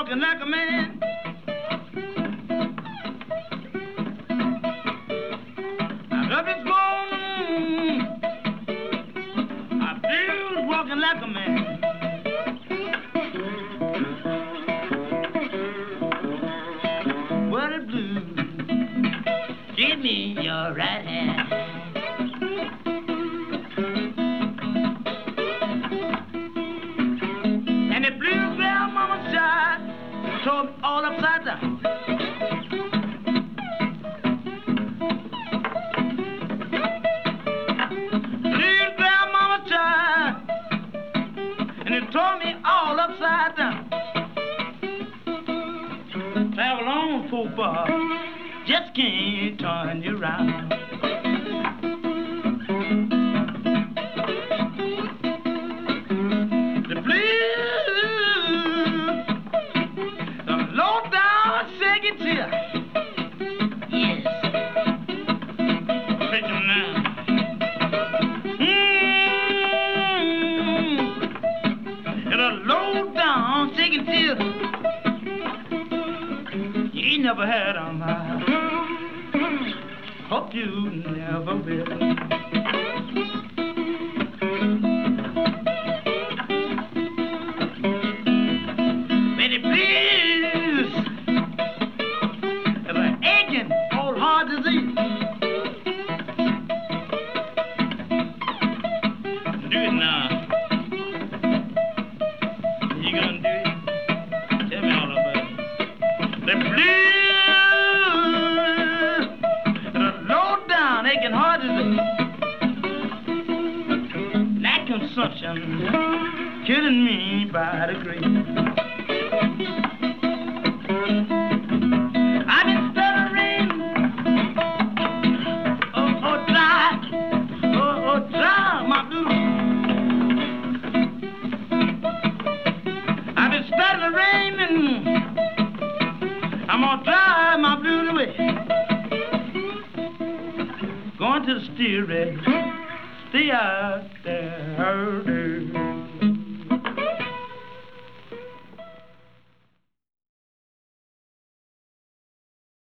walking like a man. I love his gone. I feel walking like a man. What a blues. Give me your right hand. And the bluegrass mama shot tore me all upside down. Bluegrass mama shot and it tore me all upside down. Travel on so far, just can't turn you around. The blues, the low down shaking tear. Yes, take them now. And a low down shaking tear. You ain't never had them. Hope you never will. Betty, please, it's an aching old heart disease. Do it now. You gonna do it? Tell me all about it. The blues, the low down aching heart disease. That consumption killing me by the grave. I've been stuttering, dry my blues. I've been stuttering, I'm gonna drive my blues away. Going to the steerage, stay out there early.